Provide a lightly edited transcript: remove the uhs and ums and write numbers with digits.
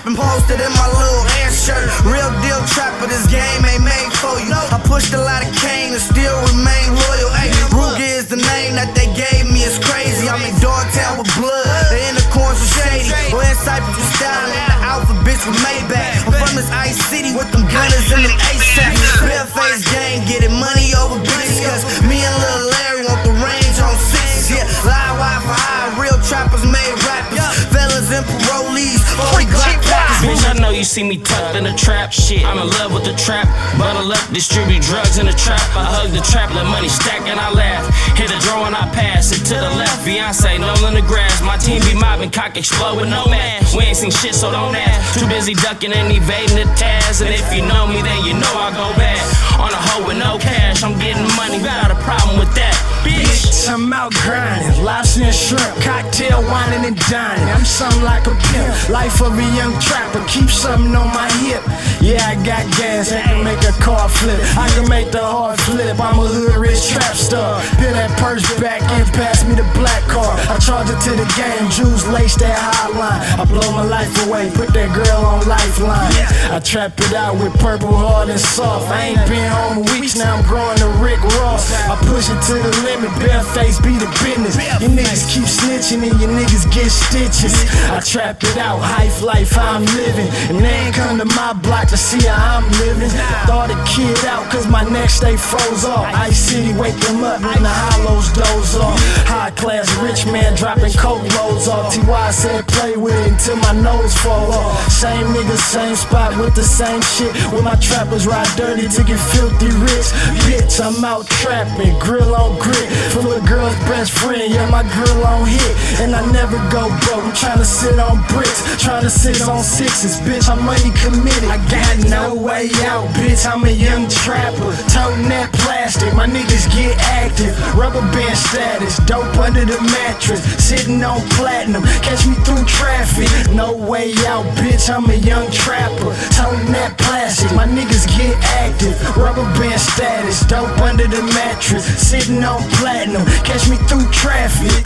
trapping, posted in my little air shirt. Real deal trapper, this game ain't made for you. I pushed a lot of cane and still remain loyal. Ay, Ruger is the name that they gave me, it's crazy. I'm in Dogtown with blood, the intercourse was shady. Or in Cypress with style, and the outfit with Maybach. I'm from this Ice City with them gunners and them ASAP. Bareface gang, getting money over bitches, cause me and Lil Larry want the range on sixes. Yeah, live Wi-Fi, real trappers made rappers. Fellas and parolees, 40 Glock packers. Bitch, I know you see me tucked in the trap. Shit, I'm in love with the trap. Bundle up, distribute drugs in the trap. I hug the trap, let money stack and I laugh. Hit a draw and I pass it to the left. Beyonce, no in the grass. My team be mobbing, cock explode with no mask. We ain't seen shit, so don't ask. Too busy ducking and evading the task. And if you know me, then you know I go bad. On a hoe with no cash, I'm getting money, got a problem with that, bitch. I'm out grinding, lobster and shrimp, cocktail, whining and dining. I'm something like a pimp, life of a young trapper. Keep something on my hip. Yeah, I got gas, I can make a car flip. I can make the heart flip. I'm a hood rich trap star. Peel that purse back and pass me the black card. I charge it to the game, Jews lace that hotline. I blow my life away, put that girl on lifeline. I trap it out with purple, hard and soft. I ain't been home in weeks, now I'm growing to Rick Ross. I push it to the limit, bareface be the business. You niggas keep snitching and you niggas get stitches. I trap it out, life how I'm living. And they ain't come to my block to see how I'm living. Thought a kid out cause my next day froze off. Ice City wake them up when the hollows doze off. High class rich man dropping coke loads off. T.Y. said play with it until my nose fall off. Same niggas, same spot with the same shit. When my trappers ride dirty to get filthy rich. Bitch, I'm out trapping, grill on grit. Full of girls' best friend, yeah, my girl on hit. And I never go broke, I'm trying to sit on bricks, trying to sit on sixes. Bitch, I'm money committed, I got no way out. Bitch, I'm a young trapper, toting that plastic. My niggas get active, rubber band status, dope under the mattress, sitting on platinum, catch me through traffic. No way out, bitch, I'm a young trapper, toting that plastic. My niggas get active, rubber band status, dope under the mattress, sitting on platinum, catch me through traffic.